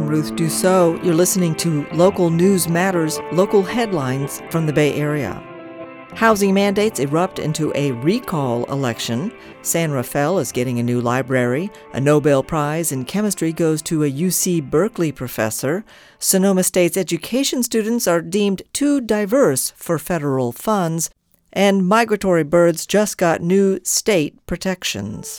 I'm Ruth Dussault. You're listening to Local News Matters, local headlines from the Bay Area. Housing mandates erupt into a recall election. San Rafael is getting a new library. A Nobel Prize in chemistry goes to a UC Berkeley professor. Sonoma State's education students are deemed too diverse for federal funds. And migratory birds just got new state protections.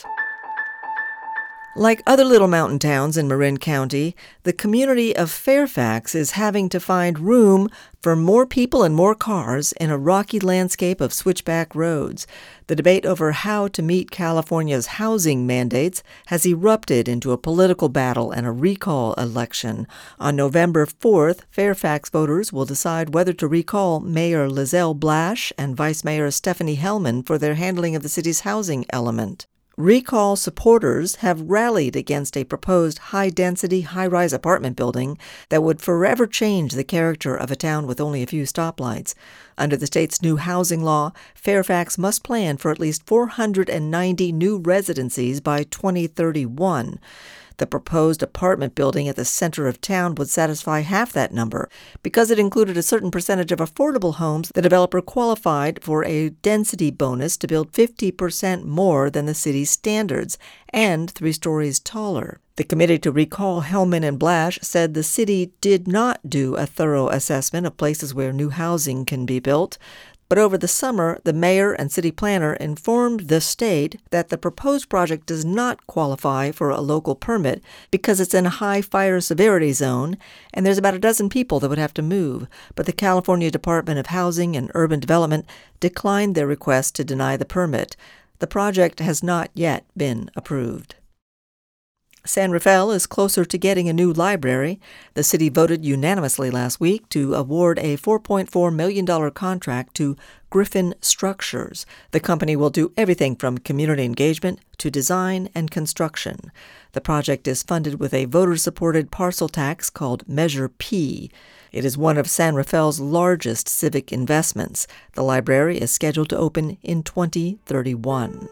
Like other little mountain towns in Marin County, the community of Fairfax is having to find room for more people and more cars in a rocky landscape of switchback roads. The debate over how to meet California's housing mandates has erupted into a political battle and a recall election. On November 4th, Fairfax voters will decide whether to recall Mayor Lizelle Blash and Vice Mayor Stephanie Hellman for their handling of the city's housing element. Recall supporters have rallied against a proposed high-density, high-rise apartment building that would forever change the character of a town with only a few stoplights. Under the state's new housing law, Fairfax must plan for at least 490 new residencies by 2031. The proposed apartment building at the center of town would satisfy half that number. Because it included a certain percentage of affordable homes, the developer qualified for a density bonus to build 50% more than the city's standards and 3 stories taller. The committee to recall Hellman and Blash said the city did not do a thorough assessment of places where new housing can be built. But over the summer, the mayor and city planner informed the state that the proposed project does not qualify for a local permit because it's in a high fire severity zone, and there's about a dozen people that would have to move. But the California Department of Housing and Urban Development declined their request to deny the permit. The project has not yet been approved. San Rafael is closer to getting a new library. The city voted unanimously last week to award a $4.4 million contract to Griffin Structures. The company will do everything from community engagement to design and construction. The project is funded with a voter-supported parcel tax called Measure P. It is one of San Rafael's largest civic investments. The library is scheduled to open in 2031.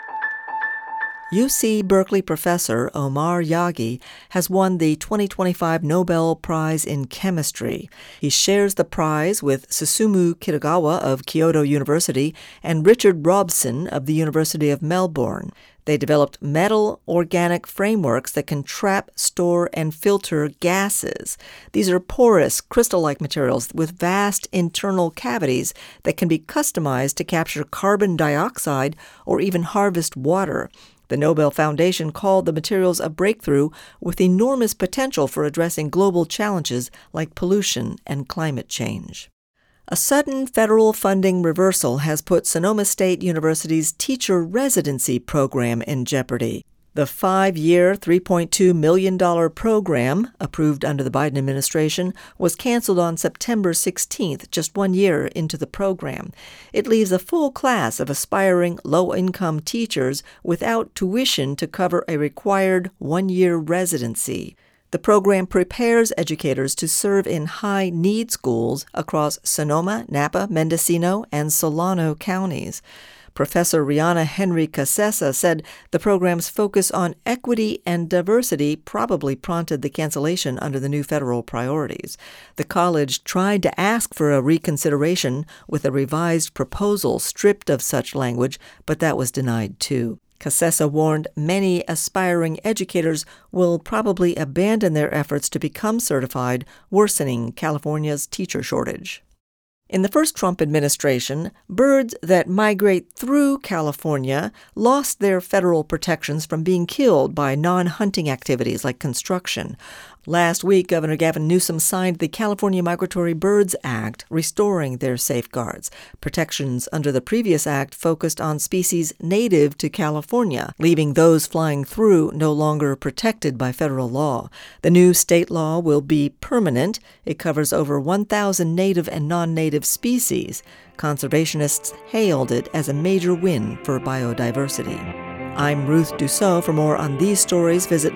UC Berkeley professor Omar Yaghi has won the 2025 Nobel Prize in Chemistry. He shares the prize with Susumu Kitagawa of Kyoto University and Richard Robson of the University of Melbourne. They developed metal organic frameworks that can trap, store, and filter gases. These are porous, crystal-like materials with vast internal cavities that can be customized to capture carbon dioxide or even harvest water. The Nobel Foundation called the materials a breakthrough with enormous potential for addressing global challenges like pollution and climate change. A sudden federal funding reversal has put Sonoma State University's teacher residency program in jeopardy. The 5-year, $3.2 million program, approved under the Biden administration, was canceled on September 16th, just 1 year into the program. It leaves a full class of aspiring low-income teachers without tuition to cover a required 1-year residency. The program prepares educators to serve in high-need schools across Sonoma, Napa, Mendocino, and Solano counties. Professor Rihanna Henry Casessa said the program's focus on equity and diversity probably prompted the cancellation under the new federal priorities. The college tried to ask for a reconsideration with a revised proposal stripped of such language, but that was denied too. Casessa warned many aspiring educators will probably abandon their efforts to become certified, worsening California's teacher shortage. In the first Trump administration, birds that migrate through California lost their federal protections from being killed by non-hunting activities like construction. Last week, Governor Gavin Newsom signed the California Migratory Birds Act, restoring their safeguards. Protections under the previous act focused on species native to California, leaving those flying through no longer protected by federal law. The new state law will be permanent. It covers over 1,000 native and non-native species. Conservationists hailed it as a major win for biodiversity. I'm Ruth Dussault. For more on these stories, visit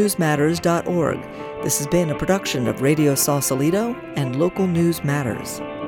localnewsmatters.org. This has been a production of Radio Sausalito and Local News Matters.